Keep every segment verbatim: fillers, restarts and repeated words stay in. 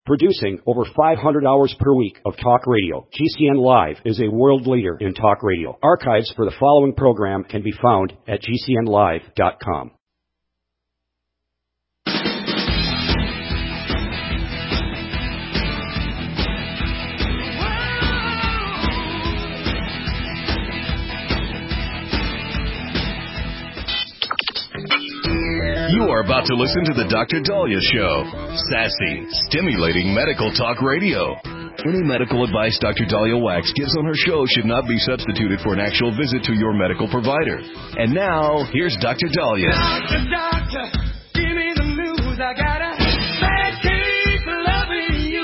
Producing over five hundred hours per week of talk radio, G C N Live is a world leader in talk radio. Archives for the following program can be found at G C N live dot com. You are about to listen to the Doctor Dahlia Show. Sassy, stimulating medical talk radio. Any medical advice Doctor Dahlia Wax gives on her show should not be substituted for an actual visit to your medical provider. And now, here's Doctor Dahlia. Doctor, doctor, give me the news. I got a bad case of loving you.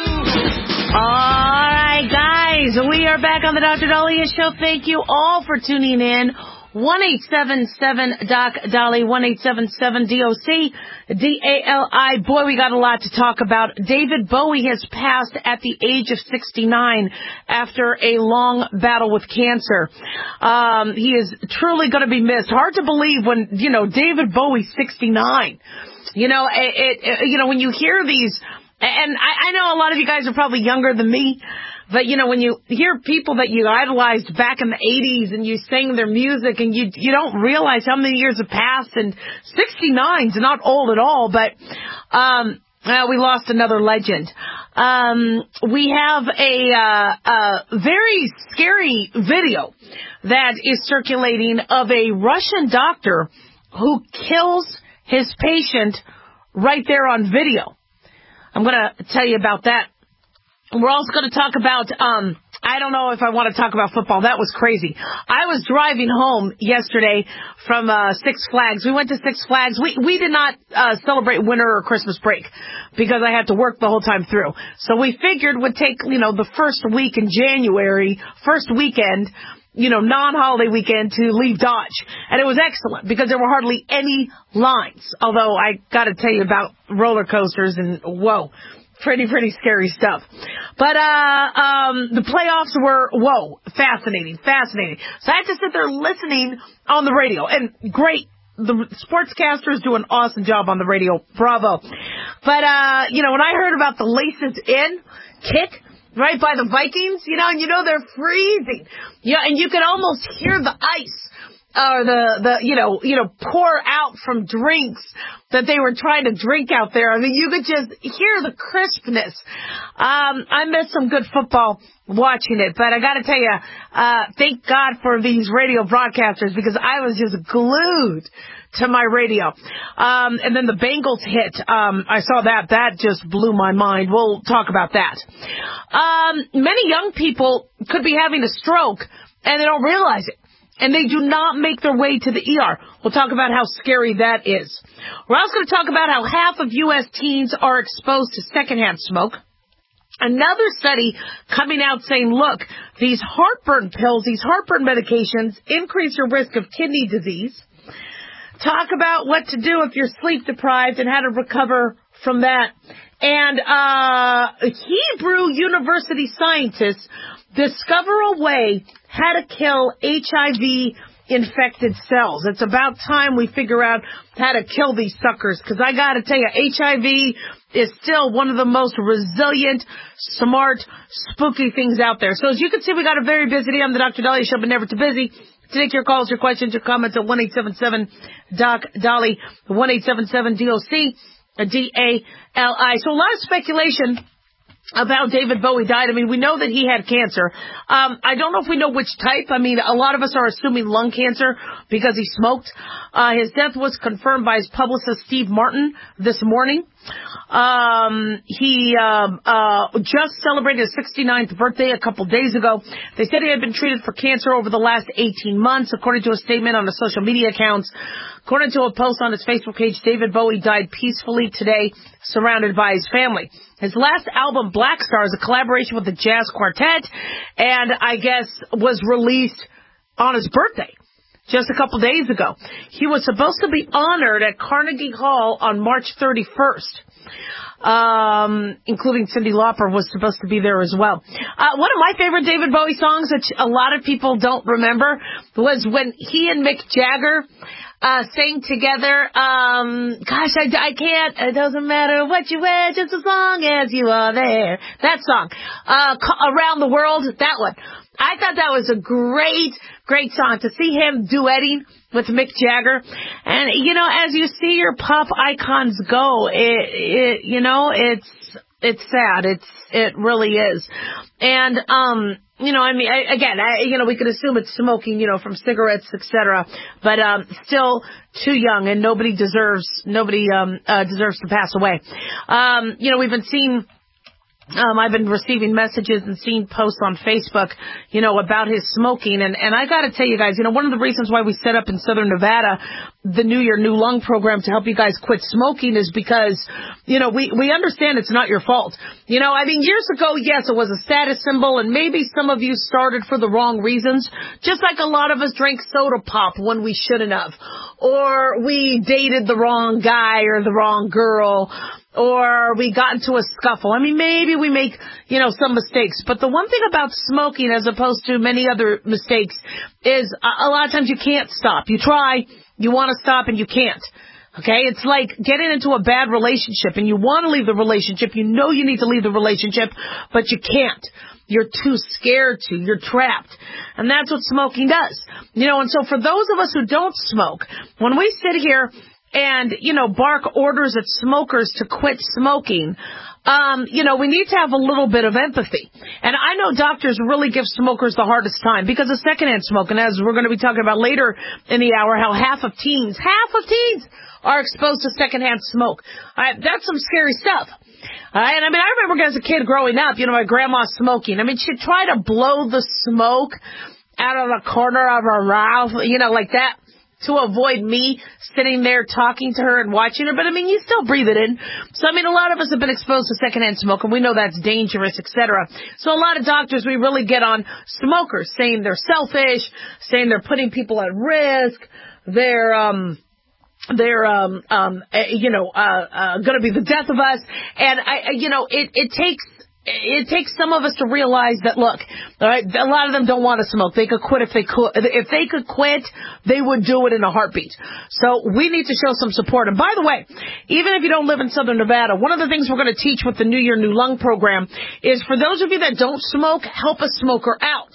All right, guys, we are back on the Doctor Dahlia Show. Thank you all for tuning in. one eight seven seven Doc Dali, one eight seven seven D O C D A L I. Boy, we got a lot to talk about. David Bowie has passed at the age of sixty-nine after a long battle with cancer. Um, he is truly going to be missed. Hard to believe when, you know, David Bowie's sixty-nine. You know, it, it, you know, when you hear these, and I, I know a lot of you guys are probably younger than me, but, you know, when you hear people that you idolized back in the eighties and you sing their music and you you don't realize how many years have passed, and sixty-nine's not old at all, but um, uh, we lost another legend. Um, we have a, uh, a very scary video that is circulating of a Russian doctor who kills his patient right there on video. I'm going to tell you about that. We're also going to talk about, um, I don't know if I want to talk about football. That was crazy. I was driving home yesterday from uh, Six Flags. We went to Six Flags. We we did not uh, celebrate winter or Christmas break because I had to work the whole time through. So we figured we'd take, you know, the first week in January, first weekend, you know, non-holiday weekend to leave Dodge. And it was excellent because there were hardly any lines. Although I got to tell you about roller coasters and whoa. Pretty, pretty scary stuff. But, uh, um, the playoffs were, whoa, fascinating, fascinating. So I had to sit there listening on the radio, and great. The sportscasters do an awesome job on the radio. Bravo. But, uh, you know, when I heard about the laces in kick, right by the Vikings, you know, and you know they're freezing. Yeah, and you could almost hear the ice. Or the, the, you know, you know, pour out from drinks that they were trying to drink out there. I mean, you could just hear the crispness. Um, I missed some good football watching it, but I gotta tell you, uh, thank God for these radio broadcasters because I was just glued to my radio. Um, and then the Bengals hit. Um, I saw that. That just blew my mind. We'll talk about that. Um, many young people could be having a stroke and they don't realize it. And they do not make their way to the E R. We'll talk about how scary that is. We're also going to talk about how half of U S teens are exposed to secondhand smoke. Another study coming out saying, look, these heartburn pills, these heartburn medications increase your risk of kidney disease. Talk about what to do if you're sleep deprived and how to recover from that. And uh Hebrew University scientists discover a way how to kill H I V-infected cells. It's about time we figure out how to kill these suckers, because I got to tell you, H I V is still one of the most resilient, smart, spooky things out there. So as you can see, we got a very busy day on the Doctor Dahlia Show, but never too busy to take your calls, your questions, your comments at one eight seven seven Doc Dali, one eight seven seven D O C D A L I. So a lot of speculation about David Bowie died. I mean, we know that he had cancer. Um, I don't know if we know which type. I mean, a lot of us are assuming lung cancer because he smoked. Uh, his death was confirmed by his publicist, Steve Martin, this morning. Um, he um, uh, just celebrated his sixty-ninth birthday a couple days ago. They said he had been treated for cancer over the last eighteen months, according to a statement on his social media accounts. According to a post on his Facebook page, David Bowie died peacefully today, surrounded by his family. His last album, Black Star, is a collaboration with the Jazz Quartet, and I guess was released on his birthday just a couple days ago. He was supposed to be honored at Carnegie Hall on March thirty-first. Um, including Cyndi Lauper was supposed to be there as well. Uh, one of my favorite David Bowie songs, which a lot of people don't remember, was when he and Mick Jagger uh, sang together. Um, gosh, I, I can't. It doesn't matter what you wear, just as long as you are there. That song. Uh, Around the World, that one. I thought that was a great, great song to see him duetting with Mick Jagger. And, you know, as you see your pop icons go, it, it you know, it's, it's sad. It's, it really is. And, um, you know, I mean, I, again, I, you know, we could assume it's smoking, you know, from cigarettes, et cetera, but, um, still too young, and nobody deserves, nobody, um, uh, deserves to pass away. Um, you know, we've been seeing, Um, I've been receiving messages and seeing posts on Facebook, you know, about his smoking. And, and I got to tell you guys, you know, one of the reasons why we set up in Southern Nevada the New Year, New Lung program to help you guys quit smoking is because, you know, we, we understand it's not your fault. You know, I mean, years ago, yes, it was a status symbol, and maybe some of you started for the wrong reasons, just like a lot of us drank soda pop when we shouldn't have, or we dated the wrong guy or the wrong girl, or we got into a scuffle. I mean, maybe we make, you know, some mistakes. But the one thing about smoking, as opposed to many other mistakes, is a, a lot of times you can't stop. You try, you want to stop, and you can't. Okay? It's like getting into a bad relationship, and you want to leave the relationship. You know you need to leave the relationship, but you can't. You're too scared to. You're trapped. And that's what smoking does. You know, and so for those of us who don't smoke, when we sit here and, you know, bark orders at smokers to quit smoking, um, you know, we need to have a little bit of empathy. And I know doctors really give smokers the hardest time because of secondhand smoke. And as we're going to be talking about later in the hour, how half of teens, half of teens are exposed to secondhand smoke. Uh, that's some scary stuff. Uh, and I mean, I remember as a kid growing up, you know, my grandma smoking. I mean, she'd try to blow the smoke out of the corner of her mouth, you know, like that, to avoid me sitting there talking to her and watching her. But, I mean, you still breathe it in. So, I mean, a lot of us have been exposed to secondhand smoke, and we know that's dangerous, et cetera. So a lot of doctors, we really get on smokers, saying they're selfish, saying they're putting people at risk, they're, um... they're, um, um, you know, uh, uh, gonna be the death of us. And I, you know, it, it takes, it takes some of us to realize that, look, all right, a lot of them don't want to smoke. They could quit if they could. If they could quit, they would do it in a heartbeat. So we need to show some support. And by the way, even if you don't live in Southern Nevada, one of the things we're going to teach with the New Year, New Lung program is for those of you that don't smoke, help a smoker out.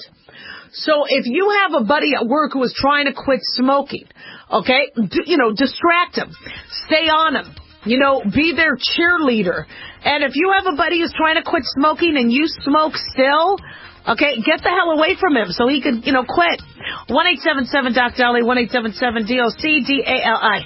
So if you have a buddy at work who is trying to quit smoking, okay, d- you know, distract him, stay on him, you know, be their cheerleader. And if you have a buddy who's trying to quit smoking and you smoke still, okay, get the hell away from him so he can, you know, quit. one eight seven seven Doc Dolly, one eight seven seven D O C D A L I.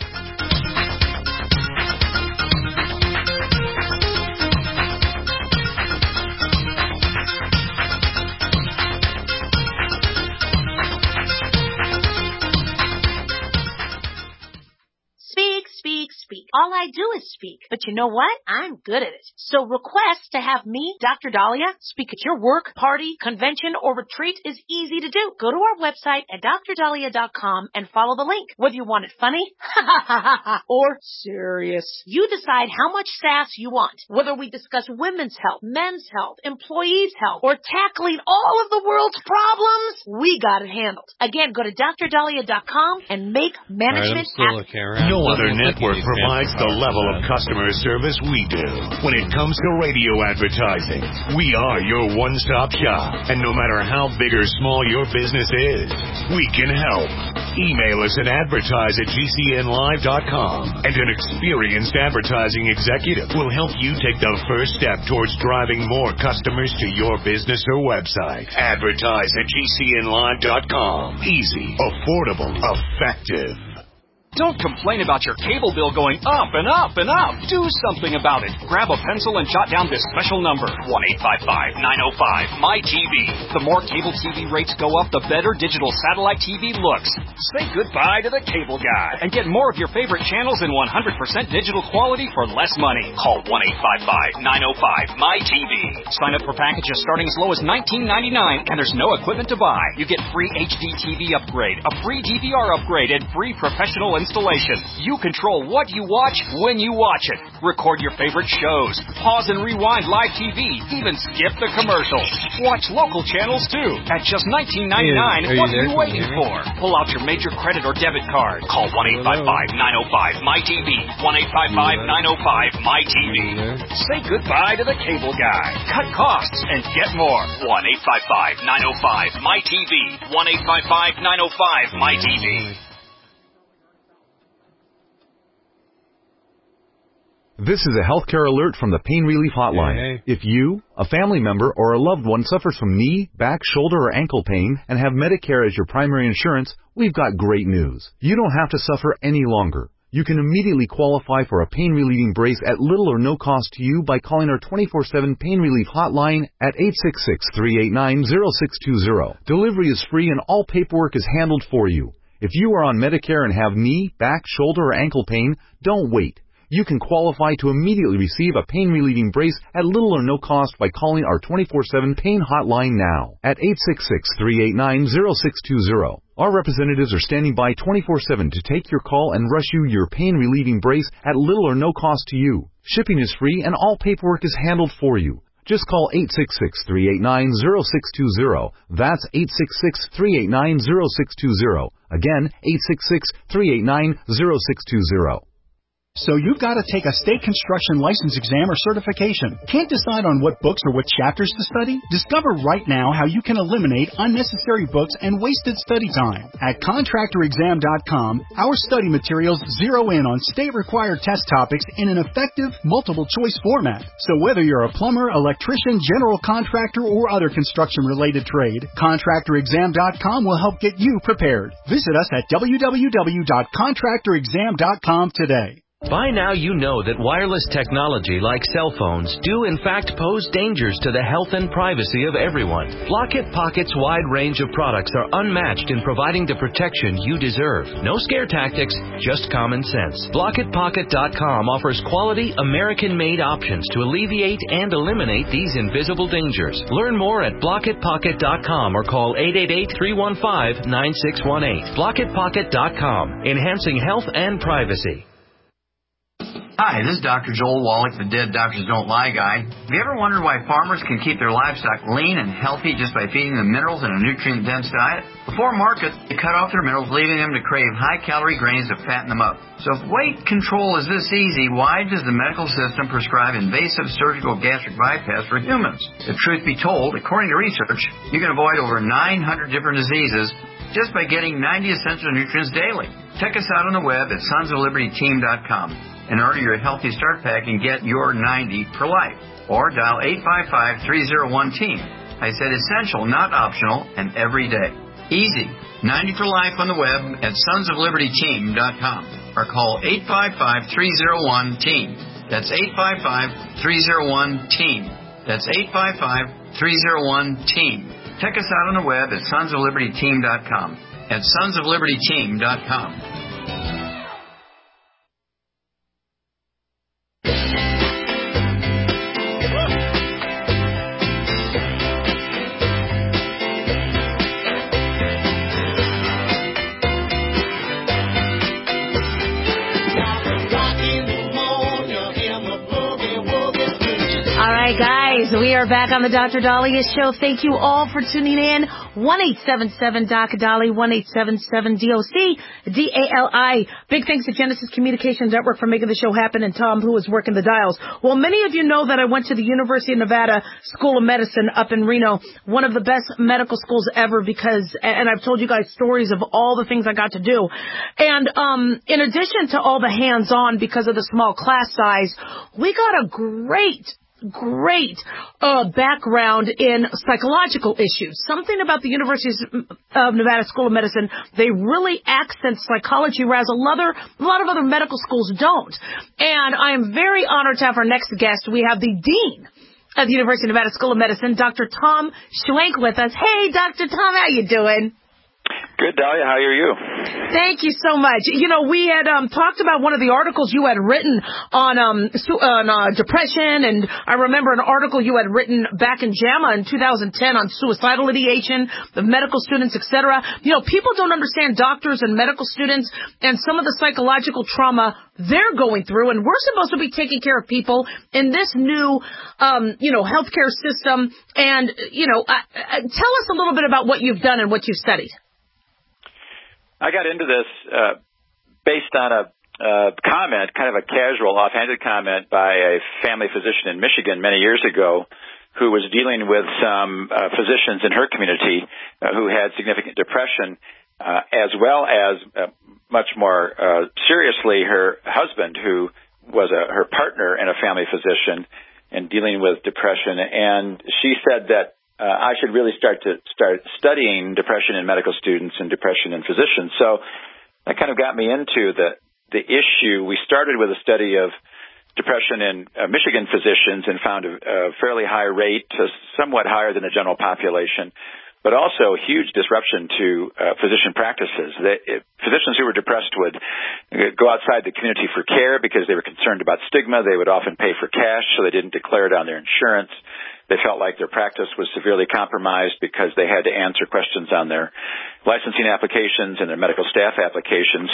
Speak. All I do is speak. But you know what? I'm good at it. So request to have me, Doctor Dahlia, speak at your work, party, convention, or retreat is easy to do. Go to our website at D R dahlia dot com and follow the link. Whether you want it funny or serious, you decide how much sass you want. Whether we discuss women's health, men's health, employees' health, or tackling all of the world's problems, we got it handled. Again, go to D R dahlia dot com and make management right, happen. No other network provides the level of customer service we do. When it comes to radio advertising, we are your one-stop shop. And no matter how big or small your business is, we can help. Email us at advertise at G C N live dot com, and an experienced advertising executive will help you take the first step towards driving more customers to your business or website. Advertise at G C N live dot com. Easy, affordable, effective. Don't complain about your cable bill going up and up and up. Do something about it. Grab a pencil and jot down this special number, one eight five five, nine oh five, M Y T V. The more cable T V rates go up, the better digital satellite T V looks. Say goodbye to the cable guy and get more of your favorite channels in one hundred percent digital quality for less money. Call one eight five five, nine oh five, M Y T V. Sign up for packages starting as low as nineteen ninety-nine, and there's no equipment to buy. You get free H D T V upgrade, a free D V R upgrade, and free professional installation. You control what you watch when you watch it. Record your favorite shows. Pause and rewind live T V. Even skip the commercials. Watch local channels too. At just nineteen ninety-nine dollars, what are you waiting for? Pull out your major credit or debit card. Call one eight five five, nine oh five, M Y T V. one eight five five, nine oh five, M Y T V. Say goodbye to the cable guy. Cut costs and get more. one eight five five, nine oh five, M Y T V. one eight five five, nine oh five, M Y T V. This is a healthcare alert from the Pain Relief Hotline. Hey, hey. If you, a family member, or a loved one suffers from knee, back, shoulder, or ankle pain and have Medicare as your primary insurance, we've got great news. You don't have to suffer any longer. You can immediately qualify for a pain-relieving brace at little or no cost to you by calling our twenty-four seven Pain Relief Hotline at eight six six, three eight nine, zero six two zero. Delivery is free and all paperwork is handled for you. If you are on Medicare and have knee, back, shoulder, or ankle pain, don't wait. You can qualify to immediately receive a pain-relieving brace at little or no cost by calling our twenty-four seven Pain Hotline now at eight six six, three eight nine, zero six two zero. Our representatives are standing by twenty-four seven to take your call and rush you your pain-relieving brace at little or no cost to you. Shipping is free and all paperwork is handled for you. Just call eight six six, three eight nine, zero six two zero. That's eight six six, three eight nine, zero six two zero. Again, eight six six, three eight nine, zero six two zero. So you've got to take a state construction license exam or certification. Can't decide on what books or what chapters to study? Discover right now how you can eliminate unnecessary books and wasted study time. At contractor exam dot com, our study materials zero in on state-required test topics in an effective, multiple-choice format. So whether you're a plumber, electrician, general contractor, or other construction-related trade, contractor exam dot com will help get you prepared. Visit us at w w w dot contractor exam dot com today. By now you know that wireless technology like cell phones do in fact pose dangers to the health and privacy of everyone. Blockit Pocket's wide range of products are unmatched in providing the protection you deserve. No scare tactics, just common sense. Blockit Pocket dot com offers quality American-made options to alleviate and eliminate these invisible dangers. Learn more at Blockit Pocket dot com or call eight eight eight, three one five, nine six one eight. Blockit Pocket dot com, enhancing health and privacy. Hi, this is Doctor Joel Wallach, the Dead Doctors Don't Lie guy. Have you ever wondered why farmers can keep their livestock lean and healthy just by feeding them minerals in a nutrient-dense diet? Before market, they cut off their minerals, leaving them to crave high-calorie grains to fatten them up. So if weight control is this easy, why does the medical system prescribe invasive surgical gastric bypass for humans? The truth be told, according to research, you can avoid over nine hundred different diseases just by getting ninety essential nutrients daily. Check us out on the web at sons of liberty team dot com. And order your Healthy Start Pack and get your ninety for life. Or dial eight five five, three oh one, team. I said essential, not optional, and every day. Easy. ninety for life on the web at sons of liberty team dot com. Or call eight five five, three oh one, team. That's eight five five, three oh one, team. That's eight five five, three oh one, team. Check us out on the web at sons of liberty team dot com. At sons of liberty team dot com. We are back on the Doctor Dahlia Show. Thank you all for tuning in. one eight seven seven, D O C, Dolly, one eight seven seven, D O C, D A L I. Big thanks to Genesis Communications Network for making the show happen, and Tom, who is working the dials. Well, many of you know that I went to the University of Nevada School of Medicine up in Reno, one of the best medical schools ever, because, and I've told you guys stories of all the things I got to do. And um in addition to all the hands-on because of the small class size, we got a great great uh, background in psychological issues. Something about the University of Nevada School of Medicine, they really accent psychology, whereas a, other, a lot of other medical schools don't. And I am very honored to have our next guest. We have the Dean of the University of Nevada School of Medicine, Doctor Tom Schwenk, with us. Hey, Doctor Tom, how you doing? Good, Dahlia. How are you? Thank you so much. You know, we had um, talked about one of the articles you had written on um, su- on uh, depression, and I remember an article you had written back in JAMA in two thousand ten on suicidal ideation, the medical students, et cetera. You know, people don't understand doctors and medical students and some of the psychological trauma they're going through, and we're supposed to be taking care of people in this new, um, you know, healthcare system. And, you know, uh, uh, tell us a little bit about what you've done and what you've studied. I got into this uh, based on a uh, comment, kind of a casual, offhanded comment by a family physician in Michigan many years ago who was dealing with some uh, physicians in her community uh, who had significant depression, uh, as well as uh, much more uh, seriously her husband, who was a, her partner and a family physician, and dealing with depression. And she said that Uh, I should really start to start studying depression in medical students and depression in physicians. So that kind of got me into the the issue. We started with a study of depression in uh, Michigan physicians and found a, a fairly high rate, uh, somewhat higher than the general population, but also a huge disruption to uh, physician practices. They, it, physicians who were depressed would go outside the community for care because they were concerned about stigma. They would often pay for cash, so they didn't declare it on their insurance. They felt like their practice was severely compromised because they had to answer questions on their licensing applications and their medical staff applications.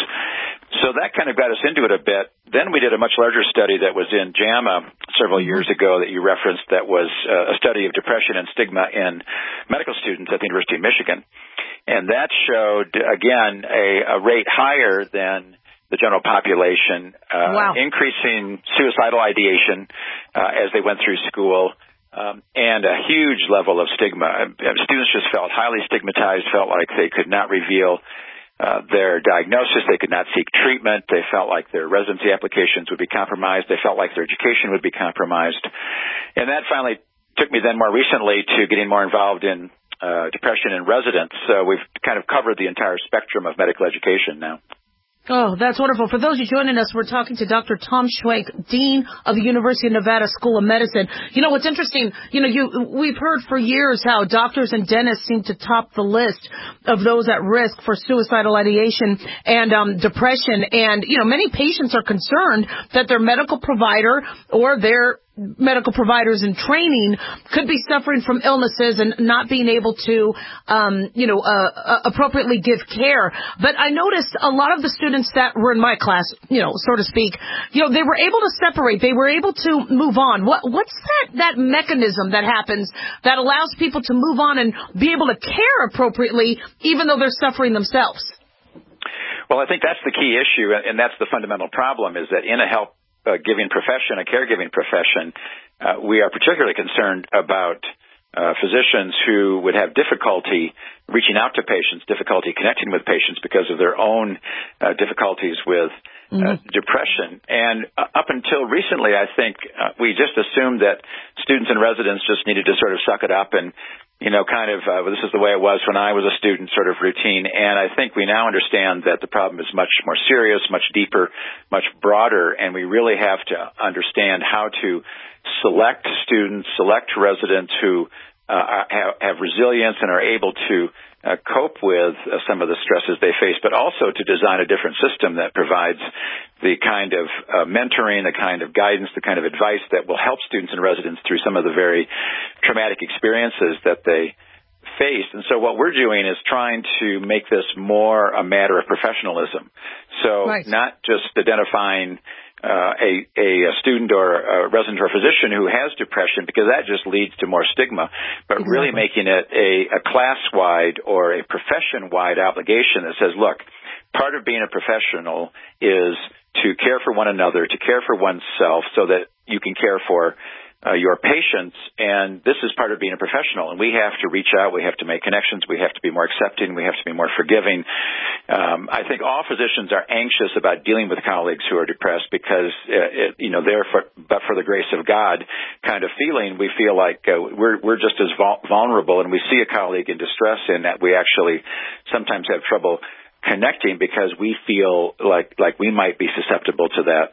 So that kind of got us into it a bit. Then we did a much larger study that was in JAMA several years ago that you referenced, that was a study of depression and stigma in medical students at the University of Michigan. And that showed, again, a, a rate higher than the general population, uh, wow. increasing suicidal ideation uh, as they went through school. Um, and a huge level of stigma. Students just felt highly stigmatized, felt like they could not reveal uh, their diagnosis. They could not seek treatment. They felt like their residency applications would be compromised. They felt like their education would be compromised. And that finally took me then more recently to getting more involved in uh, depression in residents. So we've kind of covered the entire spectrum of medical education now. Oh, that's wonderful. For those of you joining us, we're talking to Doctor Tom Schwenk, Dean of the University of Nevada School of Medicine. You know, what's interesting, you know, you, we've heard for years how doctors and dentists seem to top the list of those at risk for suicidal ideation and um, depression. And, you know, many patients are concerned that their medical provider or their medical providers in training could be suffering from illnesses and not being able to, um, you know, uh, appropriately give care. But I noticed a lot of the students that were in my class, you know, so to speak, you know, they were able to separate. They were able to move on. What, what's that, that mechanism that happens that allows people to move on and be able to care appropriately even though they're suffering themselves? Well, I think that's the key issue, and that's the fundamental problem, is that in a health Uh, giving profession, a caregiving profession, uh, we are particularly concerned about uh, physicians who would have difficulty reaching out to patients, difficulty connecting with patients because of their own uh, difficulties with uh, mm-hmm. depression. And uh, up until recently, I think uh, we just assumed that students and residents just needed to sort of suck it up and, you know, kind of, uh, this is the way it was when I was a student sort of routine. And I think we now understand that the problem is much more serious, much deeper, much broader, and we really have to understand how to select students, select residents who uh, have, have resilience and are able to uh, cope with uh, some of the stresses they face, but also to design a different system that provides the kind of uh, mentoring, the kind of guidance, the kind of advice that will help students and residents through some of the very traumatic experiences that they face. And so what we're doing is trying to make this more a matter of professionalism. So right. not just identifying Uh, a, a, a student or a resident or a physician who has depression, because that just leads to more stigma, but exactly. really making it a, a class-wide or a profession-wide obligation that says, look, part of being a professional is to care for one another, to care for oneself so that you can care for uh, your patients, and this is part of being a professional, and we have to reach out, we have to make connections, we have to be more accepting, we have to be more forgiving. Um, I think all physicians are anxious about dealing with colleagues who are depressed because, uh, it, you know, they're for, but for the grace of God kind of feeling, we feel like uh, we're, we're just as vul- vulnerable, and we see a colleague in distress, and that we actually sometimes have trouble connecting because we feel like, like we might be susceptible to that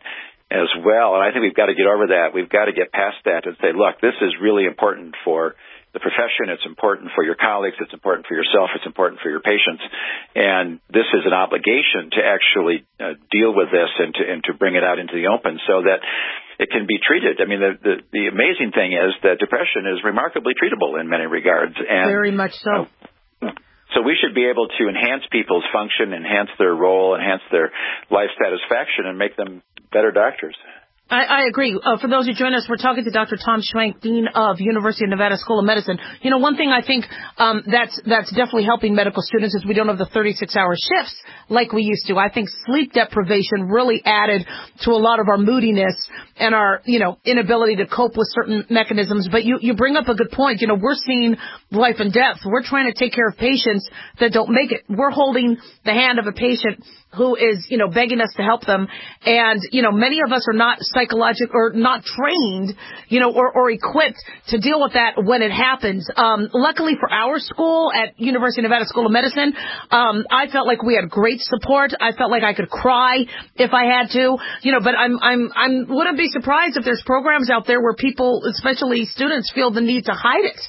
as well. And I think we've got to get over that. We've got to get past that and say, look, this is really important for the profession. It's important for your colleagues. It's important for yourself. It's important for your patients. And this is an obligation to actually uh, deal with this and to, and to bring it out into the open so that it can be treated. I mean, the, the, the amazing thing is that depression is remarkably treatable in many regards. And, Very much so. Uh, So we should be able to enhance people's function, enhance their role, enhance their life satisfaction, and make them better doctors. I, I agree. Uh, for those who join us, we're talking to Doctor Tom Schwenk, Dean of University of Nevada School of Medicine. You know, one thing I think um, that's that's definitely helping medical students is we don't have the thirty-six hour shifts like we used to. I think sleep deprivation really added to a lot of our moodiness and our, you know, inability to cope with certain mechanisms. But you, you bring up a good point. You know, we're seeing life and death. We're trying to take care of patients that don't make it. We're holding the hand of a patient who is, you know, begging us to help them. And, you know, many of us are not psychological or not trained, you know, or, or equipped to deal with that when it happens. Um, luckily for our school at University of Nevada School of Medicine, um, I felt like we had great support. I felt like I could cry if I had to, you know, but I'm, I'm, I'm, wouldn't be surprised if there's programs out there where people, especially students, feel the need to hide it.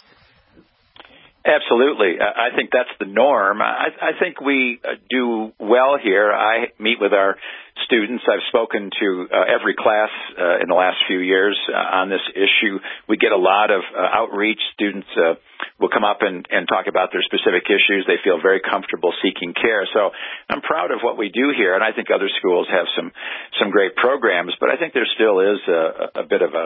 Absolutely. I think that's the norm. I, I think we do well here. I meet with our students. I've spoken to uh, every class uh, in the last few years uh, on this issue. We get a lot of uh, outreach. Students uh, will come up and, and talk about their specific issues. They feel very comfortable seeking care. So I'm proud of what we do here, and I think other schools have some, some great programs, but I think there still is a, a bit of a,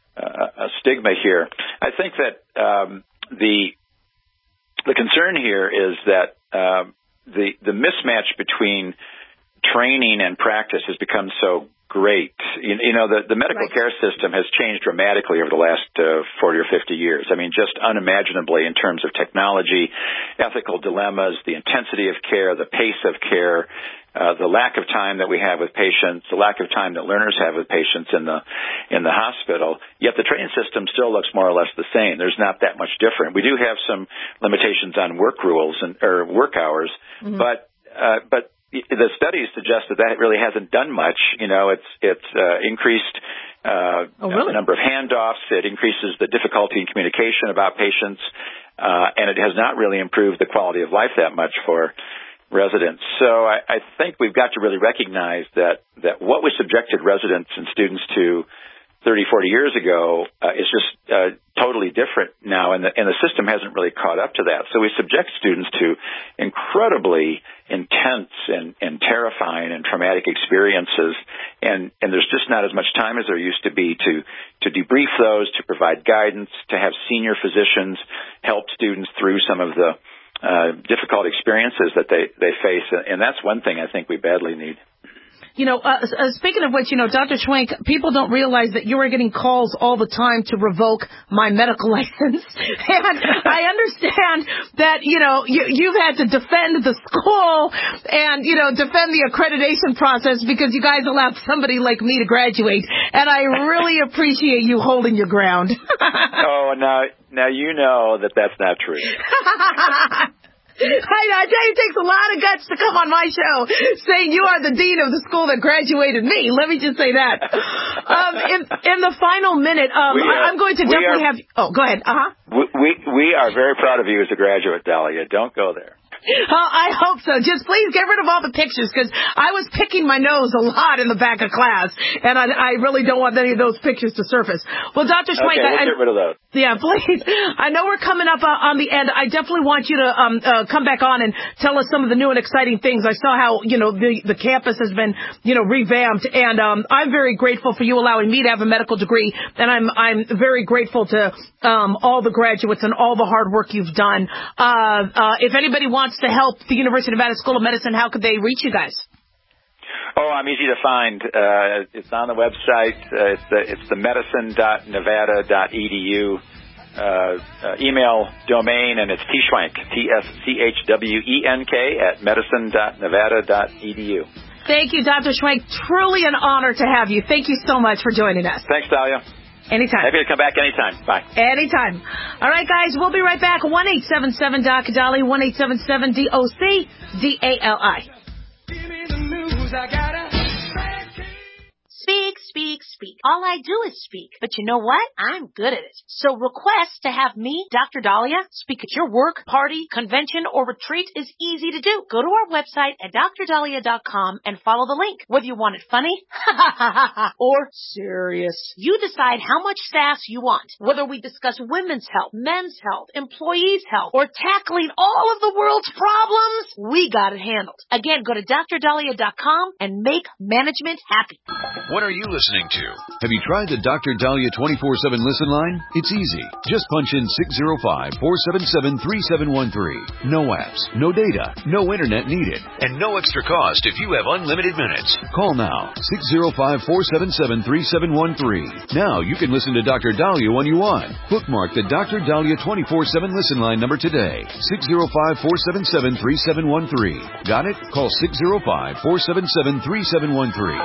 a stigma here. I think that um, the The concern here is that uh, the the mismatch between training and practice has become so great. You, you know, the, the medical right. care system has changed dramatically over the last uh, forty or fifty years. I mean, just unimaginably in terms of technology, ethical dilemmas, the intensity of care, the pace of care, uh, the lack of time that we have with patients, the lack of time that learners have with patients in the in the hospital. Yet the training system still looks more or less the same. There's not that much different. We do have some limitations on work rules and or work hours, mm-hmm. but uh, but the studies suggest that that really hasn't done much. You know, it's it's uh, increased uh, oh, really? the number of handoffs. It increases the difficulty in communication about patients, uh, and it has not really improved the quality of life that much for residents. So I, I think we've got to really recognize that, that what we subjected residents and students to thirty, forty years ago uh, is just uh, totally different now, and the, and the system hasn't really caught up to that. So we subject students to incredibly intense and, and terrifying and traumatic experiences, and, and there's just not as much time as there used to be to, to debrief those, to provide guidance, to have senior physicians help students through some of the uh, difficult experiences that they, they face, and that's one thing I think we badly need. You know, uh, uh, speaking of which, you know, Doctor Schwenk, people don't realize that you are getting calls all the time to revoke my medical license. And I understand that, you know, you, you've had to defend the school and, you know, defend the accreditation process because you guys allowed somebody like me to graduate. And I really appreciate you holding your ground. Oh, now, now you know that that's not true. I, I tell you, it takes a lot of guts to come on my show saying you are the dean of the school that graduated me. Let me just say that. Um, in, in the final minute, um, are, I, I'm going to definitely are, have... Oh, go ahead. Uh-huh. We, we, we are very proud of you as a graduate, Dahlia. Don't go there. Uh, I hope so. Just please get rid of all the pictures because I was picking my nose a lot in the back of class, and I, I really don't want any of those pictures to surface. Well, Doctor Schwenk, okay, we'll I, get rid of those. Yeah, please. I know we're coming up uh, on the end. I definitely want you to um, uh, come back on and tell us some of the new and exciting things. I saw how, you know, the, the campus has been, you know, revamped, and um, I'm very grateful for you allowing me to have a medical degree, and I'm I'm very grateful to um, all the graduates and all the hard work you've done. Uh, uh, if anybody wants to help the University of Nevada School of Medicine, how could they reach you guys? Oh, I'm easy to find. Uh, it's on the website. Uh, it's the it's the medicine dot nevada dot e d u uh, uh, email domain, and it's tschwenk, T S C H W E N K, at medicine dot nevada dot e d u. Thank you, Doctor Schwenk. Truly an honor to have you. Thank you so much for joining us. Thanks, Dahlia. Anytime. Happy to come back anytime. Bye. Anytime. All right, guys, we'll be right back. one eight seven seven D O C D A L I, one eight seven seven D O C D A L I. Speak, speak, speak. All I do is speak. But you know what? I'm good at it. So request to have me, Doctor Dahlia, speak at your work, party, convention, or retreat is easy to do. Go to our website at dr dahlia dot com and follow the link. Whether you want it funny or serious, you decide how much sass you want. Whether we discuss women's health, men's health, employees' health, or tackling all of the world's problems, we got it handled. Again, go to dr dahlia dot com and make management happy. What are you listening to? Have you tried the Doctor Dahlia twenty-four seven listen line? It's easy. Just punch in six zero five, four seven seven, three seven one three. No apps, no data, no internet needed, and no extra cost if you have unlimited minutes. Call now, six zero five, four seven seven, three seven one three. Now you can listen to Doctor Dahlia when you want. Bookmark the Doctor Dahlia twenty-four seven listen line number today, six zero five, four seven seven, three seven one three. Got it? Call six zero five, four seven seven, three seven one three.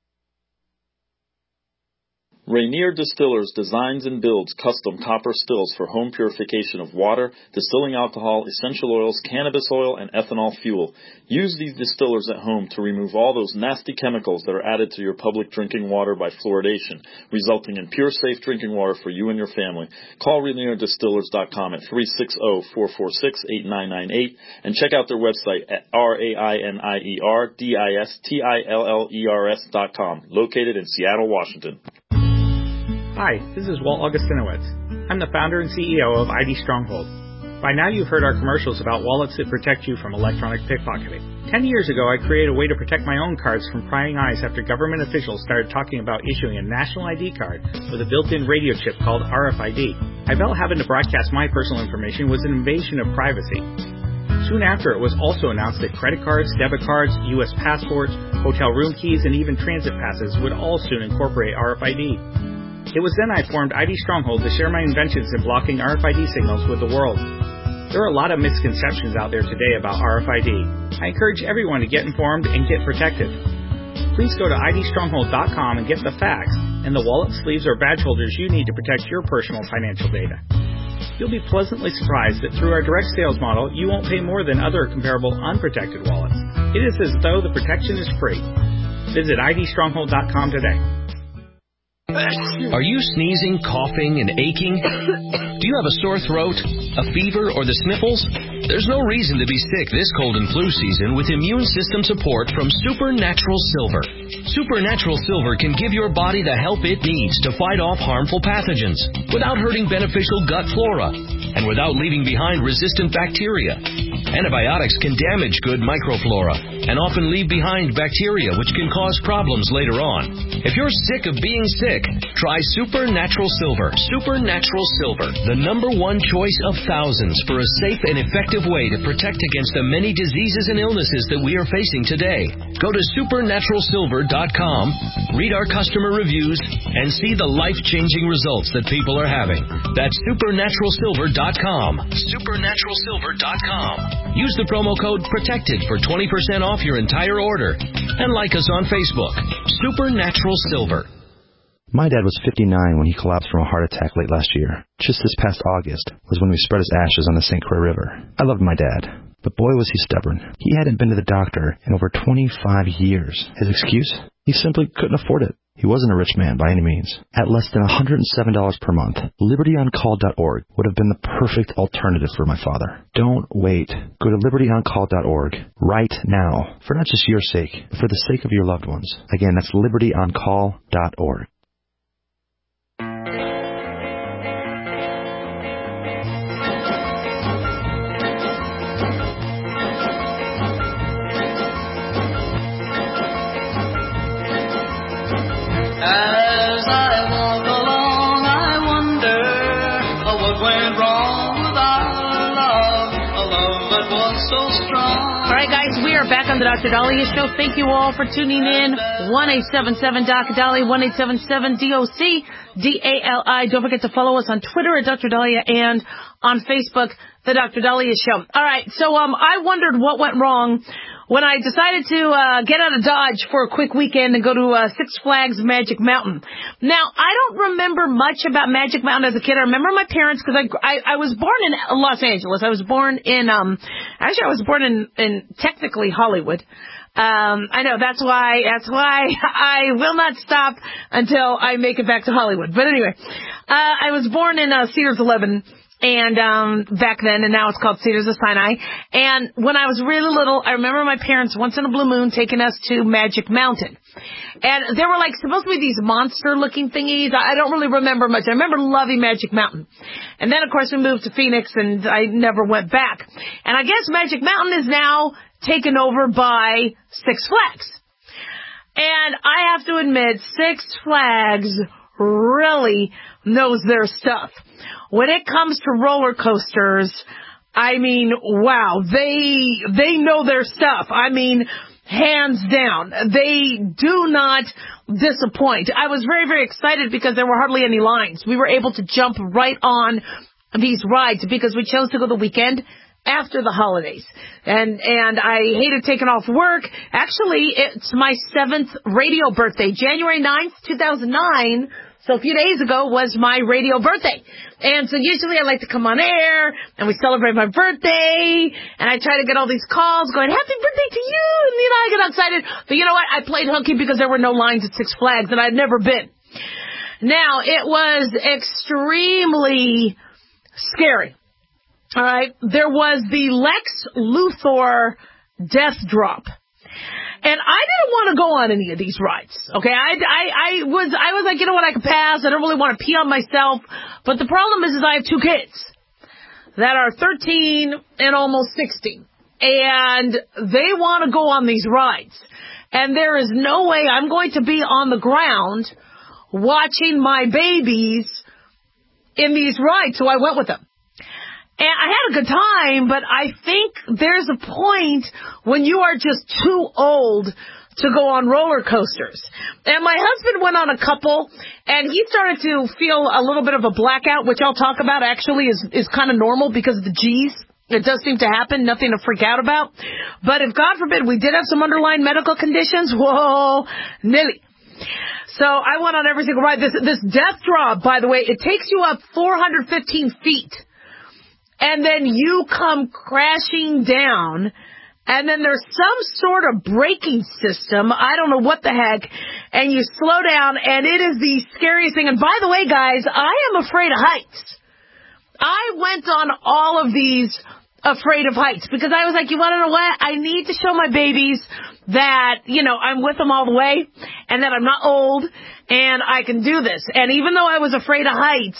Rainier Distillers designs and builds custom copper stills for home purification of water, distilling alcohol, essential oils, cannabis oil, and ethanol fuel. Use these distillers at home to remove all those nasty chemicals that are added to your public drinking water by fluoridation, resulting in pure, safe drinking water for you and your family. Call Rainier Distillers dot com at three six zero, four four six, eight nine nine eight and check out their website at R A I N I E R D I S T I L L E R S dot com, located in Seattle, Washington. Hi, this is Walt Augustinowitz. I'm the founder and C E O of I D Stronghold. By now you've heard our commercials about wallets that protect you from electronic pickpocketing. Ten years ago I created a way to protect my own cards from prying eyes after government officials started talking about issuing a national I D card with a built-in radio chip called R F I D. I felt having to broadcast my personal information was an invasion of privacy. Soon after, it was also announced that credit cards, debit cards, U S passports, hotel room keys, and even transit passes would all soon incorporate R F I D. It was then I formed I D Stronghold to share my inventions in blocking R F I D signals with the world. There are a lot of misconceptions out there today about R F I D. I encourage everyone to get informed and get protected. Please go to I D stronghold dot com and get the facts and the wallet, sleeves, or badge holders you need to protect your personal financial data. You'll be pleasantly surprised that through our direct sales model, you won't pay more than other comparable unprotected wallets. It is as though the protection is free. Visit I D stronghold dot com today. Are you sneezing, coughing, and aching? Do you have a sore throat, a fever, or the sniffles? There's no reason to be sick this cold and flu season with immune system support from Supernatural Silver. Supernatural Silver can give your body the help it needs to fight off harmful pathogens without hurting beneficial gut flora and without leaving behind resistant bacteria. Antibiotics can damage good microflora and often leave behind bacteria which can cause problems later on. If you're sick of being sick, try Supernatural Silver. Supernatural Silver, the number one choice of thousands for a safe and effective way to protect against the many diseases and illnesses that we are facing today. Go to supernatural silver dot com, read our customer reviews, and see the life-changing results that people are having. That's supernatural silver dot com. supernatural silver dot com. Use the promo code PROTECTED for twenty percent off your entire order. And like us on Facebook. Supernatural Silver. My dad was fifty-nine when he collapsed from a heart attack late last year. Just this past August was when we spread his ashes on the Saint Croix River. I loved my dad, but boy was he stubborn. He hadn't been to the doctor in over twenty-five years. His excuse? He simply couldn't afford it. He wasn't a rich man by any means. At less than one hundred seven dollars per month, liberty on call dot org would have been the perfect alternative for my father. Don't wait. Go to liberty on call dot org right now, for not just your sake, but for the sake of your loved ones. Again, that's liberty on call dot org. As I walk along, I wonder oh, what went wrong with our love, a love that was so strong. All right, guys, we are back on the Doctor Dahlia Show. Thank you all for tuning in. one eight seven seven D O C Dali, one eight seven seven D O C D A L I. Don't forget to follow us on Twitter at Doctor Dahlia and on Facebook, the Doctor Dahlia Show. All right, so um, I wondered what went wrong when I decided to uh, get out of Dodge for a quick weekend and go to uh, Six Flags Magic Mountain. Now, I don't remember much about Magic Mountain as a kid. I remember my parents because I, I I was born in Los Angeles. I was born in, um actually I was born in, in technically Hollywood. Um, I know, that's why, that's why I will not stop until I make it back to Hollywood. But anyway, uh, I was born in uh, Cedars eleven. And, um, back then, and now it's called Cedars of Sinai. And when I was really little, I remember my parents once in a blue moon taking us to Magic Mountain. And there were like supposed to be these monster looking thingies. I don't really remember much. I remember loving Magic Mountain. And then of course we moved to Phoenix and I never went back. And I guess Magic Mountain is now taken over by Six Flags. And I have to admit, Six Flags really knows their stuff. When it comes to roller coasters, I mean, wow, they they know their stuff. I mean, hands down, they do not disappoint. I was very, very excited because there were hardly any lines. We were able to jump right on these rides because we chose to go the weekend after the holidays. And and I hated taking off work. Actually, it's my seventh radio birthday, January ninth, two thousand nine. So a few days ago was my radio birthday. And so usually I like to come on air and we celebrate my birthday and I try to get all these calls going, happy birthday to you. And you know, I get excited. But you know what? I played hooky because there were no lines at Six Flags and I'd never been. Now, it was extremely scary. All right. There was the Lex Luthor death drop. And I didn't want to go on any of these rides, okay? I, I, I was, I was like, you know what, I could pass. I don't really want to pee on myself. But the problem is, is I have two kids that are thirteen and almost sixteen. And they want to go on these rides. And there is no way I'm going to be on the ground watching my babies in these rides. So I went with them. And I had a good time, but I think there's a point when you are just too old to go on roller coasters. And my husband went on a couple, and he started to feel a little bit of a blackout, which I'll talk about actually is, is kind of normal because of the G's. It does seem to happen, nothing to freak out about. But if, God forbid, we did have some underlying medical conditions, whoa, nilly. So I went on every single ride. This, this death drop, by the way, it takes you up four hundred fifteen feet. And then you come crashing down, and then there's some sort of braking system, I don't know what the heck, and you slow down, and it is the scariest thing. And by the way, guys, I am afraid of heights. I went on all of these afraid of heights, because I was like, you want to know what? I need to show my babies that, you know, I'm with them all the way, and that I'm not old, and I can do this. And even though I was afraid of heights,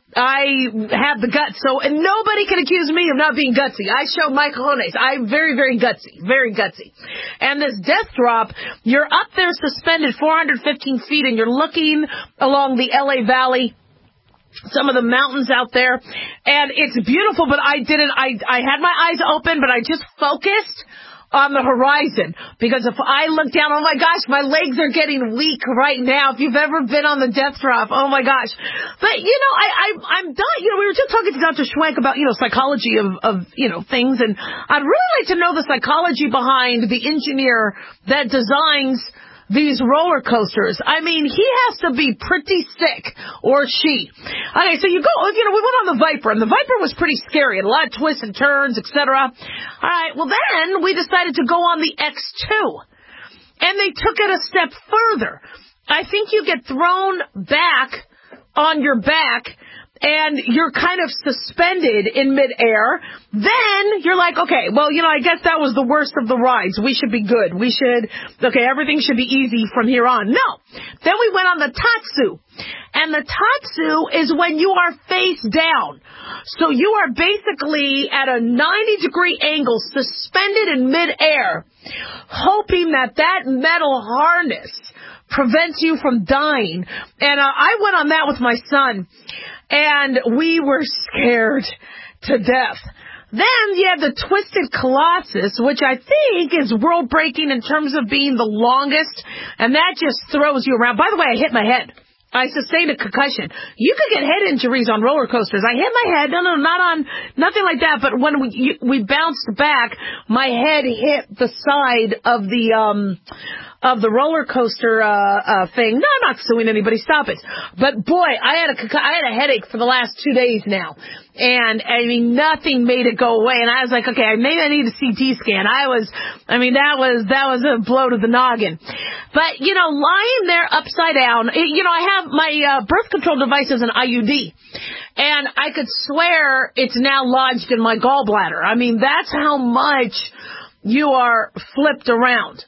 I have the guts, so and nobody can accuse me of not being gutsy. I show my cojones. I'm very, very gutsy, very gutsy. And this death drop, you're up there suspended four hundred fifteen feet, and you're looking along the L A Valley, some of the mountains out there, and it's beautiful, but I didn't, I, I had my eyes open, but I just focused on the horizon, because if I look down, oh my gosh, my legs are getting weak right now. If you've ever been on the death drop, oh my gosh. But, you know, I, I, I'm done. You know, we were just talking to Doctor Schwenk about, you know, psychology of, of, you know, things, and I'd really like to know the psychology behind the engineer that designs these roller coasters. I mean, he has to be pretty sick, or she. Okay, so you go, you know, we went on the Viper, and the Viper was pretty scary, and a lot of twists and turns, et cetera. All right, well then we decided to go on the X two, and they took it a step further. I think you get thrown back on your back, and you're kind of suspended in midair. Then you're like, okay, well, you know, I guess that was the worst of the rides. We should be good. We should, okay, everything should be easy from here on. No. Then we went on the Tatsu. And the Tatsu is when you are face down. So you are basically at a ninety degree angle, suspended in midair, hoping that that metal harness prevents you from dying. And uh, I went on that with my son, and we were scared to death. Then you have the Twisted Colossus, which I think is world-breaking in terms of being the longest, and that just throws you around. By the way, I hit my head. I sustained a concussion. You could get head injuries on roller coasters. I hit my head. No, no, not on, nothing like that. But when we you, we bounced back, my head hit the side of the um of the roller coaster uh, uh thing. No, I'm not suing anybody. Stop it. But boy, I had a I had a headache for the last two days now. And, I mean, nothing made it go away. And I was like, okay, maybe I need a C T scan. I was, I mean, that was, that was a blow to the noggin. But, you know, lying there upside down, you know, I have my uh, birth control device as an I U D. And I could swear it's now lodged in my gallbladder. I mean, that's how much you are flipped around.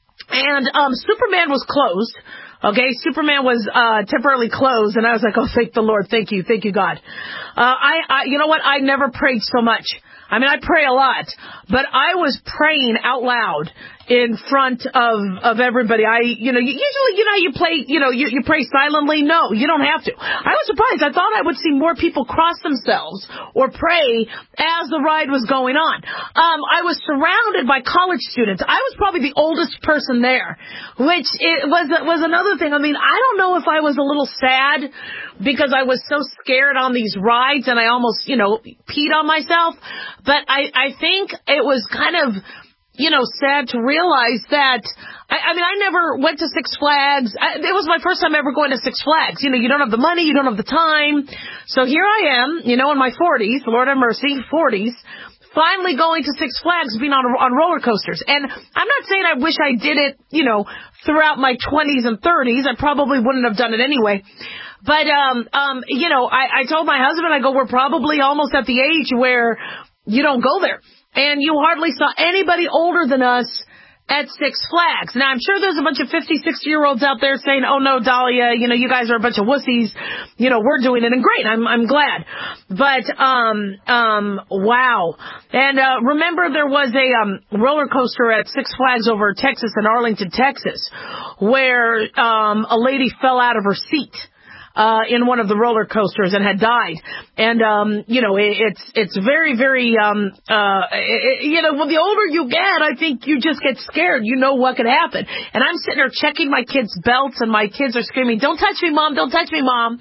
And um Superman was closed. Okay, Superman was uh temporarily closed, and I was like, oh, thank the Lord, thank you, thank you, God. Uh, I, I, you know what? I never prayed so much. I mean, I pray a lot, but I was praying out loud in front of of everybody. I, you know, usually, you know, you play, you know, you, you pray silently. No, you don't have to. I was surprised. I thought I would see more people cross themselves or pray as the ride was going on. Um, I was surrounded by college students. I was probably the oldest person there, which it was was another thing. I mean, I don't know if I was a little sad because I was so scared on these rides and I almost, you know, peed on myself. But I, I think it was kind of, you know, sad to realize that, I, I mean, I never went to Six Flags. I, it was my first time ever going to Six Flags. You know, you don't have the money, you don't have the time. So here I am, you know, in my forties, Lord have mercy, forties, finally going to Six Flags, being on, on roller coasters. And I'm not saying I wish I did it, you know, throughout my twenties and thirties. I probably wouldn't have done it anyway. But, um, um, you know, I, I told my husband, I go, we're probably almost at the age where you don't go there. And you hardly saw anybody older than us at Six Flags. Now, I'm sure there's a bunch of fifty, sixty-year-olds out there saying, oh, no, Dahlia, you know, you guys are a bunch of wussies. You know, we're doing it. And great, I'm I'm glad. But, um, um, wow. And uh remember there was a um roller coaster at Six Flags over Texas in Arlington, Texas, where um a lady fell out of her seat Uh, in one of the roller coasters and had died. And, um, you know, it, it's, it's very, very, um, uh, it, you know, well, the older you get, I think you just get scared. You know what could happen. And I'm sitting there checking my kids' belts and my kids are screaming, don't touch me, Mom, don't touch me, Mom.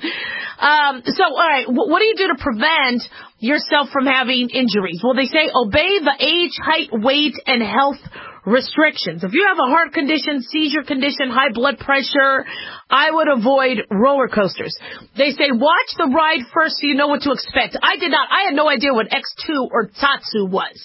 Um, so, all right, what do you do to prevent yourself from having injuries? Well, they say obey the age, height, weight, and health restrictions. If you have a heart condition, seizure condition, high blood pressure, I would avoid roller coasters. They say watch the ride first so you know what to expect. I did not. I had no idea what X two or Tatsu was.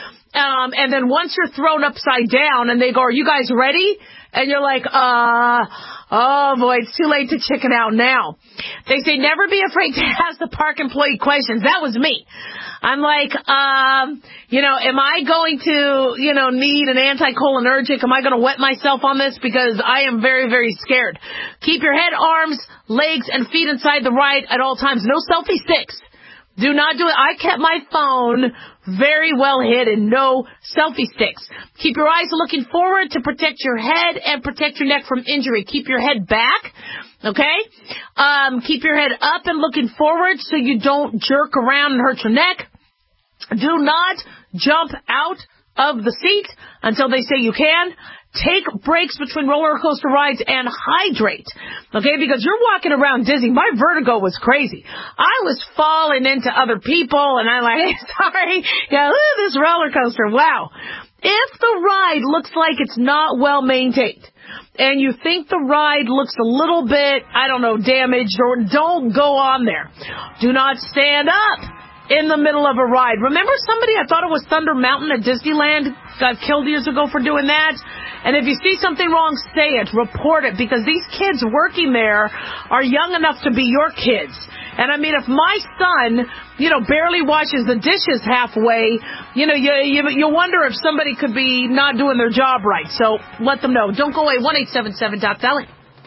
Um, and then once you're thrown upside down and they go, are you guys ready? And you're like, uh, oh boy, it's too late to chicken out now. They say never be afraid to ask the park employee questions. That was me. I'm like, um, you know, am I going to, you know, need an anticholinergic? Am I going to wet myself on this? Because I am very, very scared. Keep your head, arms, legs, and feet inside the ride at all times. No selfie sticks. Do not do it. I kept my phone very well hidden. No selfie sticks. Keep your eyes looking forward to protect your head and protect your neck from injury. Keep your head back. Okay? Um, keep your head up and looking forward so you don't jerk around and hurt your neck. Do not jump out of the seat until they say you can. Take breaks between roller coaster rides and hydrate. Okay, because you're walking around dizzy. My vertigo was crazy. I was falling into other people and I'm like, hey, sorry. Yeah, look at this roller coaster. Wow. If the ride looks like it's not well maintained and you think the ride looks a little bit, I don't know, damaged, or don't go on there. Do not stand up in the middle of a ride. Remember somebody, I thought it was Thunder Mountain at Disneyland, got killed years ago for doing that? And if you see something wrong, say it, report it, because these kids working there are young enough to be your kids. And I mean, if my son, you know, barely washes the dishes halfway, you know, you, you, you wonder if somebody could be not doing their job right. So let them know. Don't go away. one eight seven seven Doc Dali.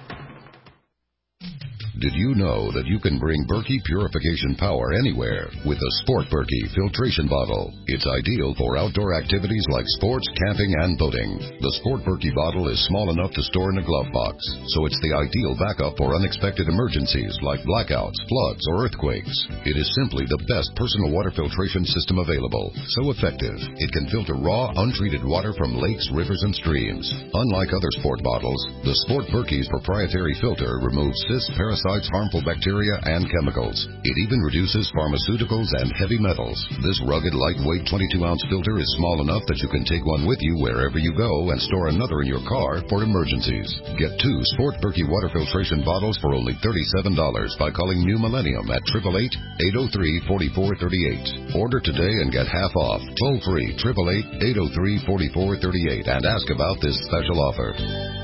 Did you know that you can bring Berkey purification power anywhere with the Sport Berkey filtration bottle? It's ideal for outdoor activities like sports, camping, and boating. The Sport Berkey bottle is small enough to store in a glove box, so it's the ideal backup for unexpected emergencies like blackouts, floods, or earthquakes. It is simply the best personal water filtration system available. So effective, it can filter raw, untreated water from lakes, rivers, and streams. Unlike other sport bottles, the Sport Berkey's proprietary filter removes cysts, parasites, overrides harmful bacteria and chemicals. It even reduces pharmaceuticals and heavy metals. This rugged, lightweight twenty-two ounce filter is small enough that you can take one with you wherever you go and store another in your car for emergencies. Get two Sport Berkey water filtration bottles for only thirty-seven dollars by calling New Millennium at eight eight eight, eight oh three, four four three eight. Order today and get half off. Toll free, eight eight eight, eight oh three, four four three eight, and ask about this special offer.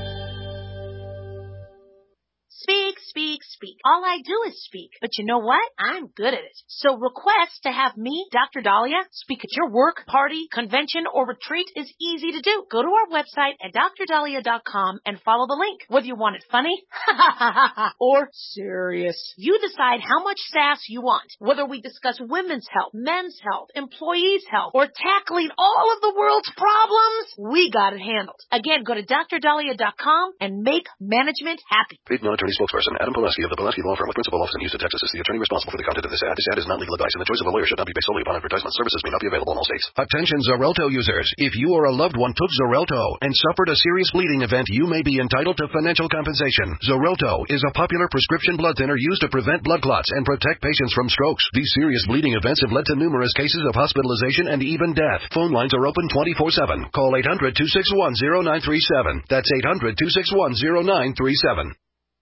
Speak, speak, speak. All I do is speak. But you know what? I'm good at it. So request to have me, Doctor Dahlia, speak at your work, party, convention, or retreat is easy to do. Go to our website at dr dahlia dot com and follow the link. Whether you want it funny or serious, you decide how much sass you want. Whether we discuss women's health, men's health, employees' health, or tackling all of the world's problems, we got it handled. Again, go to dr dahlia dot com and make management happy. Paid non-attorney spokesperson Adam Poleski of the Poleski Law Firm with principal office in Houston, Texas is the attorney responsible for the content of this ad. This ad is not legal advice, and the choice of a lawyer should not be based solely upon advertisement. Services may not be available in all states. Attention Xarelto users. If you or a loved one took Xarelto and suffered a serious bleeding event, you may be entitled to financial compensation. Xarelto is a popular prescription blood thinner used to prevent blood clots and protect patients from strokes. These serious bleeding events have led to numerous cases of hospitalization and even death. Phone lines are open twenty-four seven. Call eight hundred, two six one, zero nine three seven. That's eight hundred, two six one, zero nine three seven.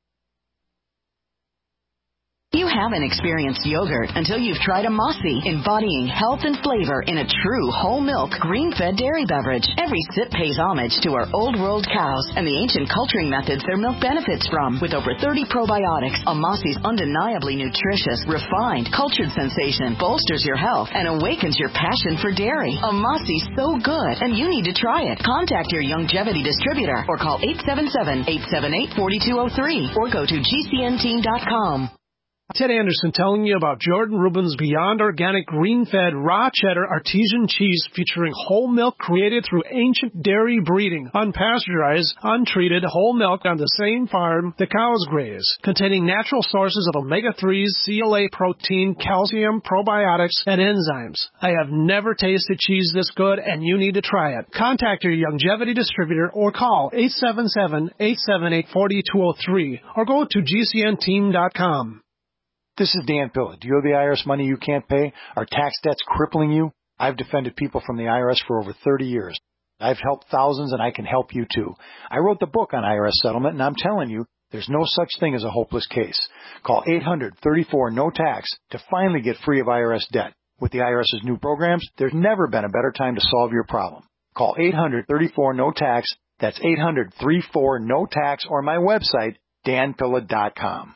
You haven't experienced yogurt until you've tried a Mossy, embodying health and flavor in a true whole milk, green-fed dairy beverage. Every sip pays homage to our old world cows and the ancient culturing methods their milk benefits from. With over thirty probiotics, a Mossy's undeniably nutritious, refined, cultured sensation bolsters your health and awakens your passion for dairy. A Mossy's so good, and you need to try it. Contact your Youngevity distributor or call eight seven seven, eight seven eight, four two zero three or go to G C N team dot com. Ted Anderson telling you about Jordan Rubin's Beyond Organic Green-Fed Raw Cheddar Artesian Cheese featuring whole milk created through ancient dairy breeding, unpasteurized, untreated whole milk on the same farm the cows graze, containing natural sources of omega threes, C L A protein, calcium, probiotics, and enzymes. I have never tasted cheese this good, and you need to try it. Contact your Youngevity distributor or call eight seven seven, eight seven eight, four two zero three or go to G C N team dot com. This is Dan Pilla. Do you owe the I R S money you can't pay? Are tax debts crippling you? I've defended people from the I R S for over thirty years. I've helped thousands, and I can help you too. I wrote the book on I R S settlement, and I'm telling you, there's no such thing as a hopeless case. Call eight hundred, thirty-four, no tax to finally get free of I R S debt. With the IRS's new programs, there's never been a better time to solve your problem. Call eight hundred, thirty-four, no tax. That's eight hundred, thirty-four, no tax, or my website, dan pilla dot com.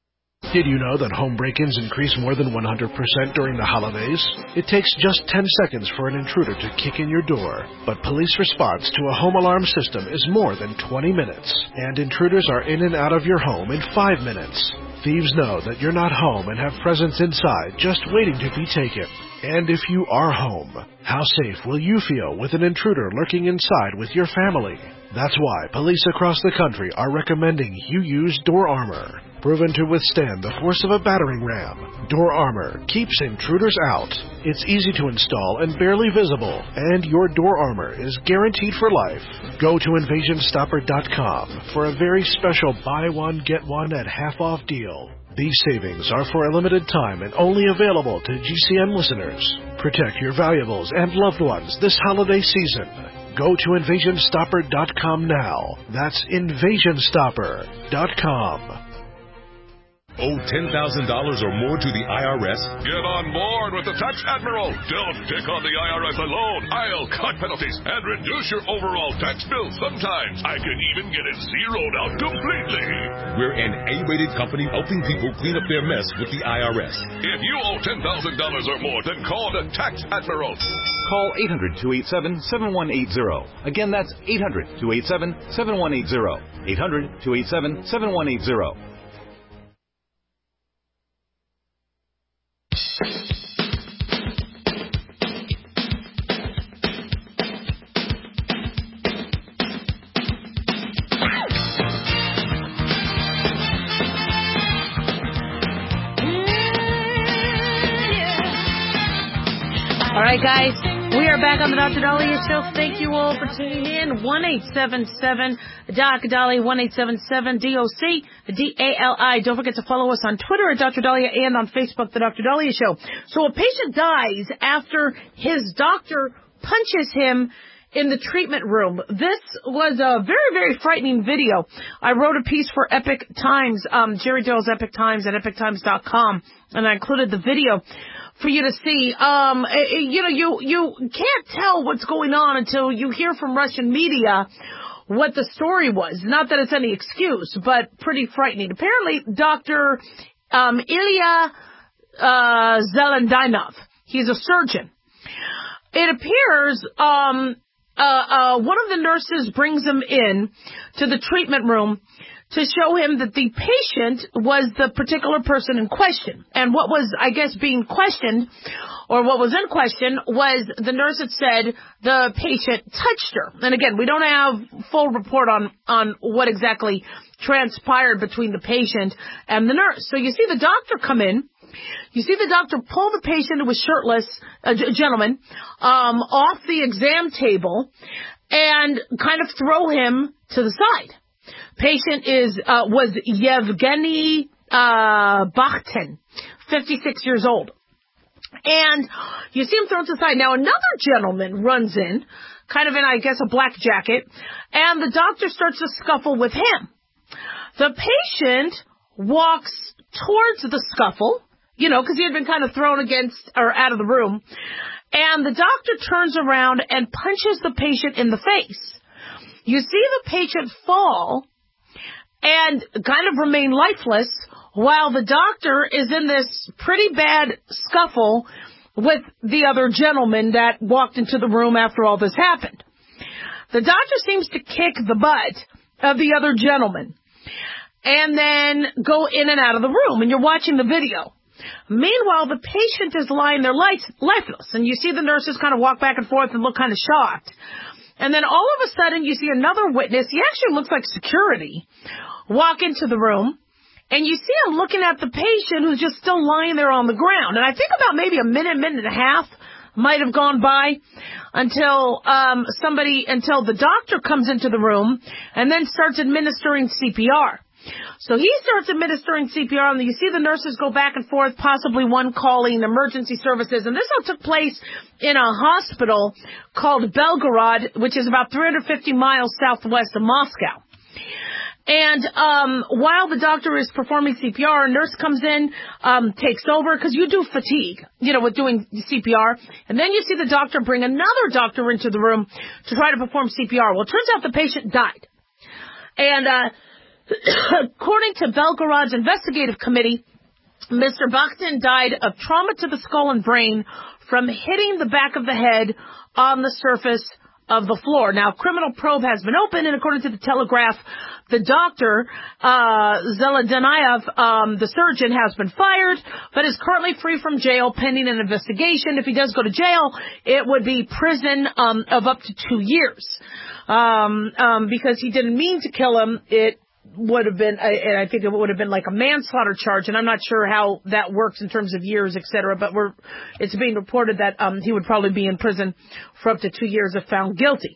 Did you know that home break-ins increase more than one hundred percent during the holidays? It takes just ten seconds for an intruder to kick in your door, but police response to a home alarm system is more than twenty minutes, and intruders are in and out of your home in five minutes. Thieves know that you're not home and have presents inside just waiting to be taken. And if you are home, how safe will you feel with an intruder lurking inside with your family? That's why police across the country are recommending you use Door Armor. Proven to withstand the force of a battering ram, Door Armor keeps intruders out. It's easy to install and barely visible, and your Door Armor is guaranteed for life. Go to invasion stopper dot com for a very special buy one, get one at half off deal. These savings are for a limited time and only available to G C N listeners. Protect your valuables and loved ones this holiday season. Go to invasion stopper dot com now. That's invasion stopper dot com. Owe ten thousand dollars or more to the I R S? Get on board with the Tax Admiral. Don't take on the I R S alone. I'll cut penalties and reduce your overall tax bill. Sometimes I can even get it zeroed out completely. We're an A-rated company helping people clean up their mess with the I R S. If you owe ten thousand dollars or more, then call the Tax Admiral. Call eight hundred, two eight seven, seven one eight zero. Again, that's eight hundred, two eight seven, seven one eight zero. eight hundred, two eight seven, seven one eight zero. All right, guys. We are back on the Doctor Dahlia Show. Thank you all for tuning in. one eight seven seven Doc Dahlia, one eight seven seven D O C D A L I. Don't forget to follow us on Twitter at Doctor Dahlia and on Facebook, The Doctor Dahlia Show. So a patient dies after his doctor punches him in the treatment room. This was a very, very frightening video. I wrote a piece for Epic Times, um, Jerry Dill's Epic Times at epic times dot com, and I included the video for you to see. Um, you know, you, you can't tell what's going on until you hear from Russian media what the story was. Not that it's any excuse, but pretty frightening. Apparently, Doctor um, Ilya uh, Zelendainov, he's a surgeon. It appears um, uh, uh, one of the nurses brings him in to the treatment room to show him that the patient was the particular person in question. And what was, I guess, being questioned, or what was in question, was the nurse had said the patient touched her. And again, we don't have full report on, on what exactly transpired between the patient and the nurse. So you see the doctor come in. You see the doctor pull the patient who was shirtless, a g- gentleman, um, off the exam table and kind of throw him to the side. Patient is uh, was Yevgeny uh, Bakhtin, fifty-six years old. And you see him thrown to the side. Now, another gentleman runs in, kind of in, I guess, a black jacket, and the doctor starts to scuffle with him. The patient walks towards the scuffle, you know, because he had been kind of thrown against or out of the room, and the doctor turns around and punches the patient in the face. You see the patient fall and kind of remain lifeless while the doctor is in this pretty bad scuffle with the other gentleman that walked into the room after all this happened. The doctor seems to kick the butt of the other gentleman and then go in and out of the room, and you're watching the video. Meanwhile, the patient is lying there lifeless, and you see the nurses kind of walk back and forth and look kind of shocked. And then all of a sudden, you see another witness. He actually looks like security. Walk into the room, and you see him looking at the patient who's just still lying there on the ground. And I think about maybe a minute, minute and a half might have gone by until um, somebody, until the doctor comes into the room and then starts administering C P R. So he starts administering C P R, and you see the nurses go back and forth, possibly one calling emergency services. And this all took place in a hospital called Belgorod, which is about three hundred fifty miles southwest of Moscow. And um while the doctor is performing C P R, a nurse comes in, um takes over, because you do fatigue, you know, with doing C P R. And then you see the doctor bring another doctor into the room to try to perform C P R. Well, it turns out the patient died. And uh according to Belgorod's investigative committee, Mister Bakhtin died of trauma to the skull and brain from hitting the back of the head on the surface of the floor. Now, criminal probe has been opened, and according to the Telegraph, the doctor, uh, Zelendainov, um, the surgeon, has been fired, but is currently free from jail pending an investigation. If he does go to jail, it would be prison um, of up to two years. Um, um, because he didn't mean to kill him, it would have been, and I think it would have been like a manslaughter charge, and I'm not sure how that works in terms of years, et cetera, but we're, it's being reported that um, he would probably be in prison for up to two years if found guilty.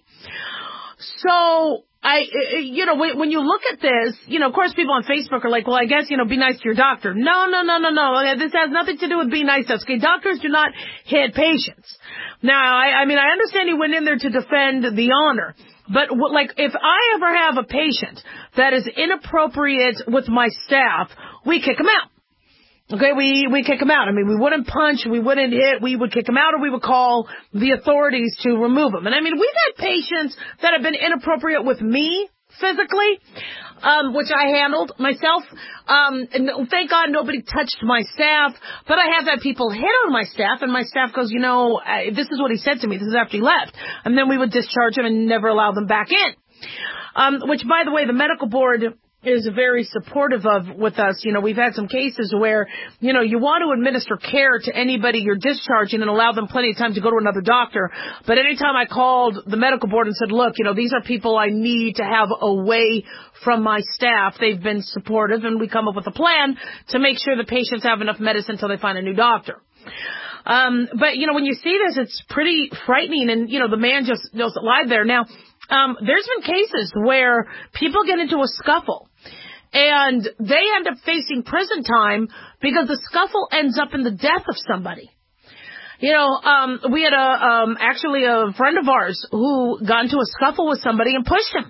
So, I, you know, when you look at this, you know, of course people on Facebook are like, well, I guess, you know, be nice to your doctor. No, no, no, no, no. This has nothing to do with being nice to us. Okay, doctors do not hit patients. Now, I, I mean, I understand he went in there to defend the honor. But, like, if I ever have a patient that is inappropriate with my staff, we kick him out. Okay, we, we kick him out. I mean, we wouldn't punch, we wouldn't hit, we would kick him out, or we would call the authorities to remove him. And I mean, we've had patients that have been inappropriate with me physically, um, which I handled myself. Um, and thank God nobody touched my staff, but I have had people hit on my staff, and my staff goes, you know, I, this is what he said to me. This is after he left. And then we would discharge him and never allow them back in. Um, which, by the way, the medical board is very supportive of with us. You know, we've had some cases where, you know, you want to administer care to anybody you're discharging and allow them plenty of time to go to another doctor. But anytime I called the medical board and said, look, you know, these are people I need to have away from my staff, they've been supportive, and we come up with a plan to make sure the patients have enough medicine until they find a new doctor. Um, but, you know, when you see this, it's pretty frightening. And, you know, the man just, just lied there. Now, um, there's been cases where people get into a scuffle and they end up facing prison time because the scuffle ends up in the death of somebody. You know, um, we had a, um, actually a friend of ours who got into a scuffle with somebody and pushed him.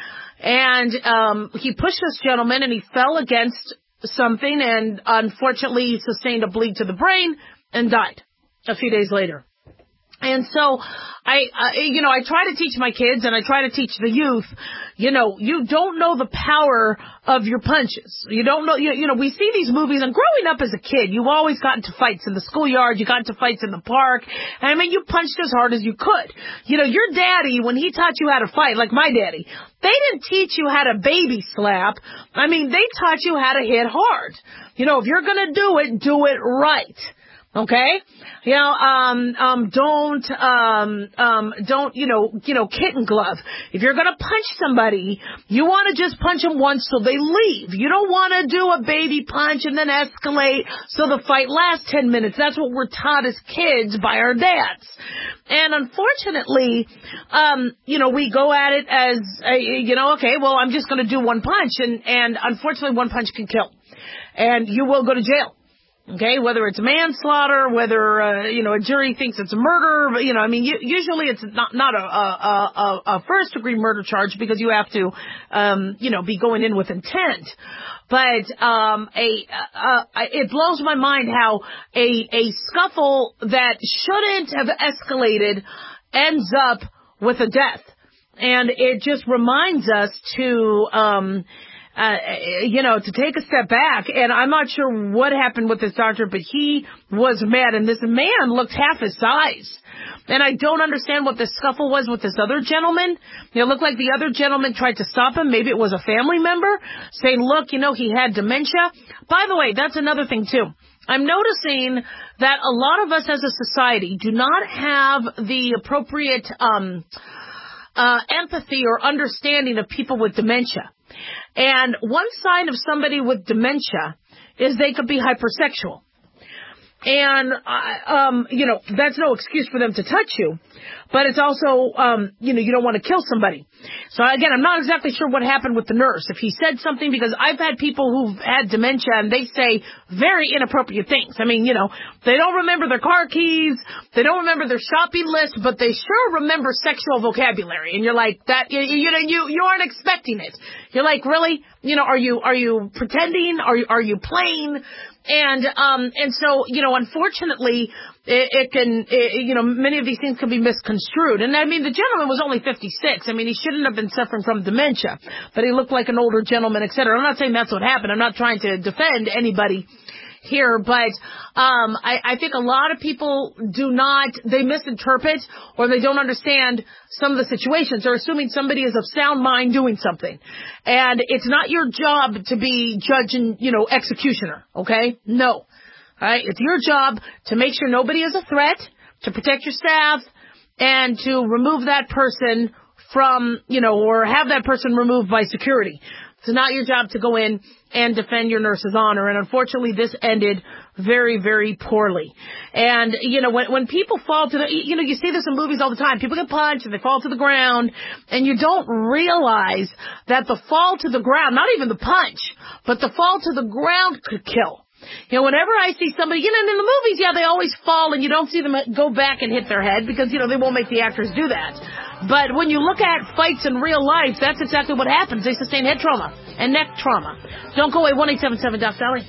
And, um, he pushed this gentleman and he fell against something and unfortunately sustained a bleed to the brain and died a few days later. And so I, uh, you know, I try to teach my kids and I try to teach the youth, you know, you don't know the power of your punches. You don't know, you, you know, we see these movies and growing up as a kid, you always got into fights in the schoolyard, you got into fights in the park. And I mean, you punched as hard as you could. You know, your daddy, when he taught you how to fight, like my daddy, they didn't teach you how to baby slap. I mean, they taught you how to hit hard. You know, if you're going to do it, do it right. Okay? You know, um, um, don't, um, um, don't, you know, you know, kitten glove. If you're gonna punch somebody, you wanna just punch them once so they leave. You don't wanna do a baby punch and then escalate so the fight lasts ten minutes. That's what we're taught as kids by our dads. And unfortunately, um, you know, we go at it as, uh, you know, okay, well, I'm just gonna do one punch and, and unfortunately one punch can kill. And you will go to jail. Okay, whether it's manslaughter, whether, uh, you know, a jury thinks it's a murder, you know, I mean, you, usually it's not, not a, a, a, a first degree murder charge because you have to, um, you know, be going in with intent. But, um, a, uh, it blows my mind how a, a scuffle that shouldn't have escalated ends up with a death. And it just reminds us to, um, Uh, you know, to take a step back, and I'm not sure what happened with this doctor, but he was mad, and this man looked half his size. And I don't understand what the scuffle was with this other gentleman. It looked like the other gentleman tried to stop him. Maybe it was a family member saying, look, you know, he had dementia. By the way, that's another thing, too. I'm noticing that a lot of us as a society do not have the appropriate um uh empathy or understanding of people with dementia. And one sign of somebody with dementia is they could be hypersexual. And, uh, um, you know, that's no excuse for them to touch you. But it's also, um, you know, you don't want to kill somebody. So, again, I'm not exactly sure what happened with the nurse. If he said something, because I've had people who've had dementia and they say very inappropriate things. I mean, you know, they don't remember their car keys. They don't remember their shopping list, but they sure remember sexual vocabulary. And you're like, that, you, you know, you, you aren't expecting it. You're like, really? You know, are you, are you pretending? Are you, are you playing? And, um, and so, you know, unfortunately, it, it can, it, you know, many of these things can be misconstrued. And I mean, the gentleman was only fifty-six. I mean, he shouldn't have been suffering from dementia, but he looked like an older gentleman, et cetera. I'm not saying that's what happened. I'm not trying to defend anybody here, but um I, I think a lot of people do not, they misinterpret or they don't understand some of the situations. They're assuming somebody is of sound mind doing something. And it's not your job to be judge and, you know, executioner, okay? No. All right? It's your job to make sure nobody is a threat, to protect your staff, and to remove that person from, you know, or have that person removed by security. It's not your job to go in and defend your nurse's honor. And unfortunately, this ended very, very poorly. And, you know, when, when people fall to the, you know, you see this in movies all the time. People get punched and they fall to the ground. And you don't realize that the fall to the ground, not even the punch, but the fall to the ground could kill. You know, whenever I see somebody, you know, in the movies, yeah, they always fall and you don't see them go back and hit their head because, you know, they won't make the actors do that. But when you look at fights in real life, that's exactly what happens. They sustain head trauma and neck trauma. Don't go away. one eight seven seven Doc Dolly.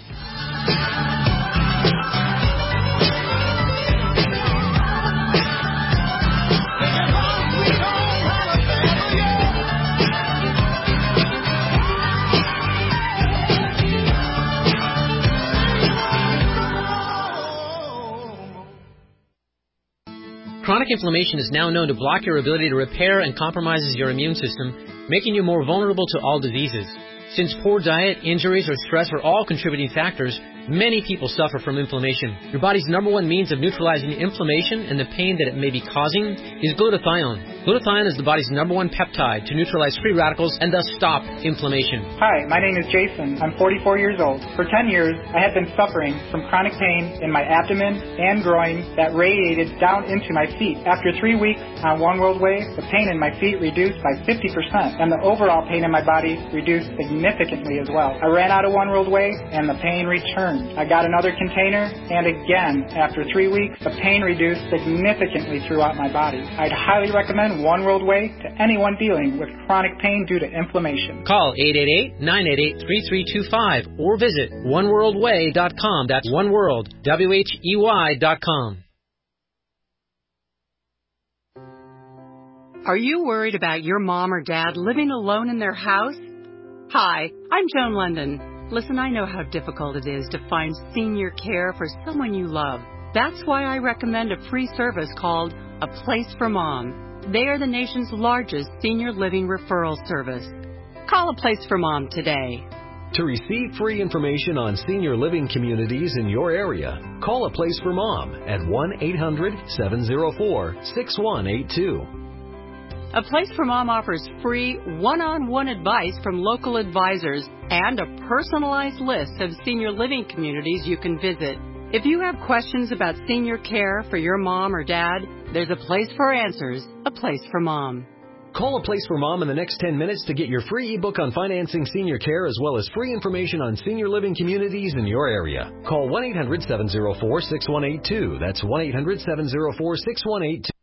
Chronic inflammation is now known to block your ability to repair and compromises your immune system, making you more vulnerable to all diseases. Since poor diet, injuries, or stress are all contributing factors, Many people suffer from inflammation. Your body's number one means of neutralizing inflammation and the pain that it may be causing is glutathione. Glutathione is the body's number one peptide to neutralize free radicals and thus stop inflammation. Hi, my name is Jason. I'm forty-four years old. For ten years, I had been suffering from chronic pain in my abdomen and groin that radiated down into my feet. After three weeks on One World Way, the pain in my feet reduced by fifty percent, and the overall pain in my body reduced significantly as well. I ran out of One World Way, and the pain returned. I got another container, and again, after three weeks, the pain reduced significantly throughout my body. I'd highly recommend One World Way to anyone dealing with chronic pain due to inflammation. Call eight eight eight, nine eight eight, three three two five or visit one world way dot com. That's one world, W H E Y dot com. Are you worried about your mom or dad living alone in their house? Hi, I'm Joan London. Listen, I know how difficult it is to find senior care for someone you love. That's why I recommend a free service called A Place for Mom. They are the nation's largest senior living referral service. Call A Place for Mom today. To receive free information on senior living communities in your area, call A Place for Mom at one eight hundred, seven oh four, six one eight two. A Place for Mom offers free one-on-one advice from local advisors and a personalized list of senior living communities you can visit. If you have questions about senior care for your mom or dad, there's a place for answers, A Place for Mom. Call A Place for Mom in the next ten minutes to get your free ebook on financing senior care as well as free information on senior living communities in your area. Call one eight hundred, seven oh four, six one eight two. That's one eight hundred, seven oh four, six one eight two.